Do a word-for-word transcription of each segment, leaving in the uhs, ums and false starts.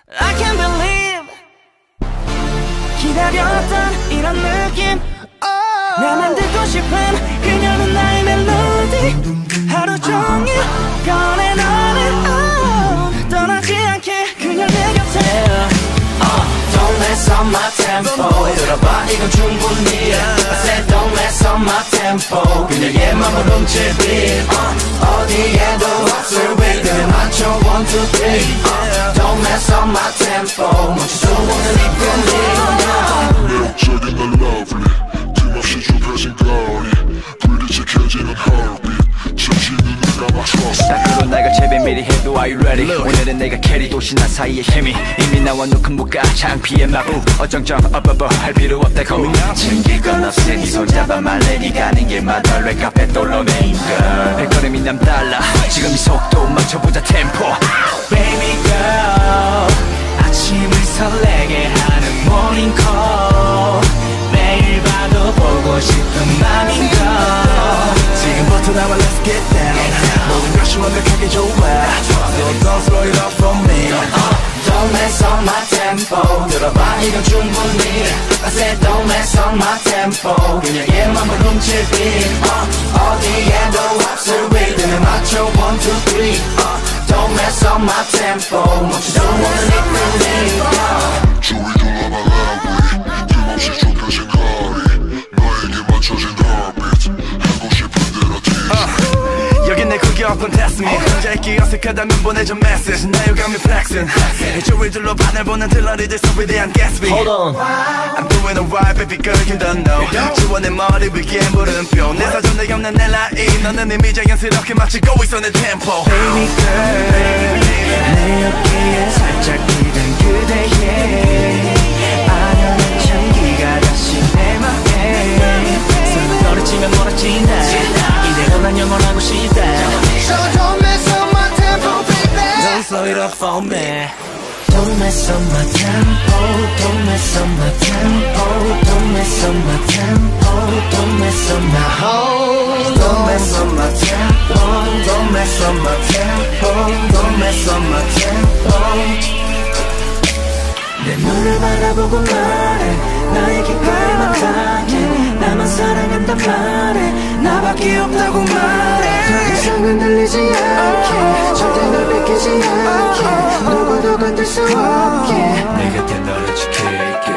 I can't believe 기다렸던 이런 느낌 oh. 나만 듣고 싶은 그녀는 나의 멜로디 하루 종일 꺼내 너는 oh. 떠나지 않게 그녀 내 곁에 yeah. uh, Don't mess up my tempo 들어봐 이건 충분히 I said don't mess up my tempo 그녀의 맘을 훔칠 beat uh, 어디에도 없을 rhythm 맞춰 one two three uh, Don't mess up my tempo 멈출 수 없는 이 분위기 매력적인 날 lovely 틈없이 좁혀진 거리 불빛이 켜지는 heartbeat 잠시 눈을 감아 trust 딱 그런 날 같이 미리 해도 are you ready 오늘은 내가 캐리 도시나 사이의 힘이 이미 나와 놓은 무가 창피의 마부 어정쩡 업업업 할 필요 없다고 챙길 건 없으니 네 손잡아 말래 니 가는 길마다 랩카페 돌로 name girl 발걸음이 남달라 지금 이 속도 맞춰보자 템포 Baby girl 아침을 설레게 하는 morning call 매일 봐도 보고 싶은 맘인걸 지금부터 나와 let's get down 모든 것이 완벽하게 좋아 So don't slow it up for me uh, Don't mess up my tempo 들어봐 이건 충분히 I said don't mess up my tempo 그녀의 맘을 훔칠 beat uh, 어디에도 없을 rhythm에 맞춰 one two three uh, Don't mess up my tempo 멈출 수 없는 이 분위기 주위 둘러봐 lovely 틈없이 좁혀진 거리 너에게 맞춰진 heartbeat 하고 싶은 대로 tease 여긴 내 구경권 test me 혼자 있기 어색하다면 보내줘 message 나 유감이 flexing 주위 둘러봐 날 보는 들러리들 속에 대한 Gatsby Hold on I'm doing alright baby girl you don't know 지워 내 머리 위에 물음표 내 사전에 없는 내 라인 너는 이미 자연스럽게 맞추고 있어 내 템포 Baby girl 내 어깨에 살짝 기댄 그대의 아련한 향기가 다시 내 맘에 손을 떨어지면 멀어진다 이대로 난 영원하고 싶다 So don't mess up my tempo baby Don't slow it up for me Don't mess up my tempo Don't mess up my tempo Don't mess up my tempo Don't mess up my whole Don't mess up my tempo Don't mess up my tempo Don't mess up my tempo 내 눈을 바라보고 말해 나에게 갈망하게 나만 사랑한단 말해 나밖에 없다고 말해 더 이상은 들리지 않게 절대 널 뺏기지 않게 누구도 건들 수 없게 내 곁에 너를 지킬게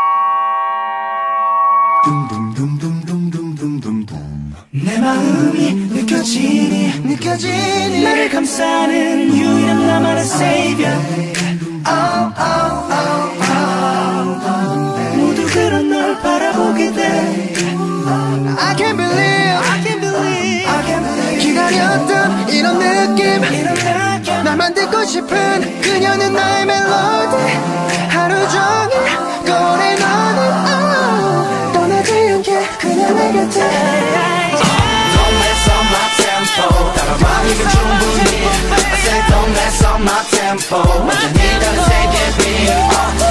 내 마음이 느껴지니 느껴지니 나를 감싸는 유일한 나만의 savior oh, oh, oh, oh. 모두 그런 널 바라보게 돼 I can't believe, I can't believe, I can't believe 기다렸던 이런 느낌 이런 느낌 나만 듣고 싶은 그녀는 나의 멜로디 하루 종일 꺼내 너는 oh. 떠나지 않게 그냥 내 곁에 Don't mess up my tempo 따라와 이건 충분히 I said don't mess up my tempo 완전히 다른 세계 beat